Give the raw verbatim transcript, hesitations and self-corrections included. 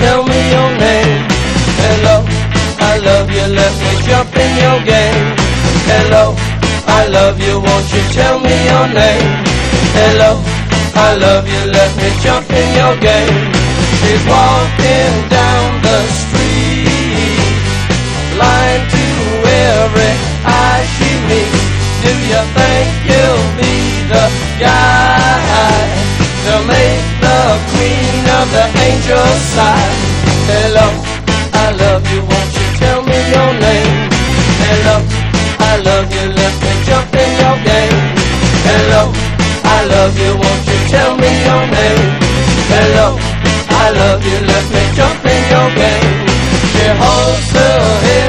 tell me your name? Hello, I love you, let me jump in your game. Hello, I love you, won't you tell me your name? Hello, I love you, let me jump in your game. She's walking down the street, blind to every eye she meets. Do you think you'll be the guy to make the queen of the angels sigh? Hello, I love you, won't you tell me your name? Hello, I love you, let me jump in your game. Hello, I love you, won't you tell me your name? Hello, I love you, let me jump in your game.